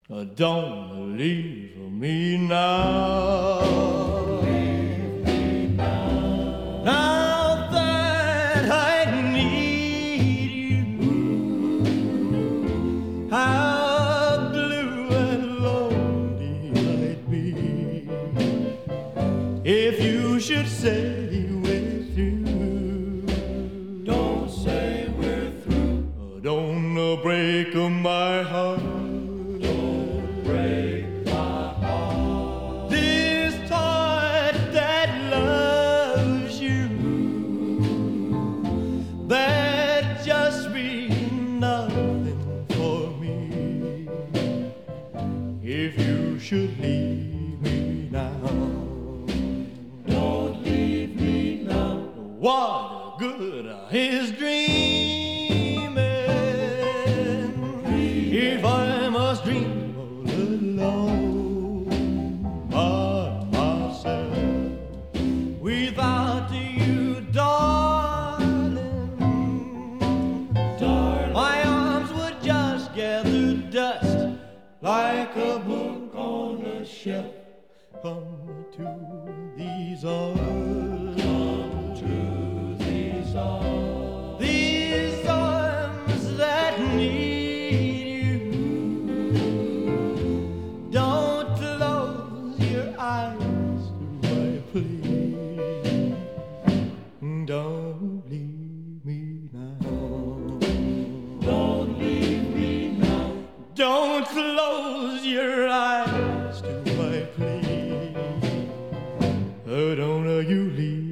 Don't leave me now. Leave me now. Now that I need you, how blue and lonely I'd be if you should say we're through. Don't say we're through. Don't break my heart. Break my heart. This heart that loves you, that just be nothing for me if you should leave me now. Don't leave me now. What good is dreaming if I must dream all alone by myself without you, darling? Darling, My arms would just gather dust like a book on a shelf. Come to these arms. Come to these arms. These arms that need you. Don't close your eyes to my plea. Don't leave me now. Don't leave me now. Don't close your eyes to my plea. Oh, don't you leave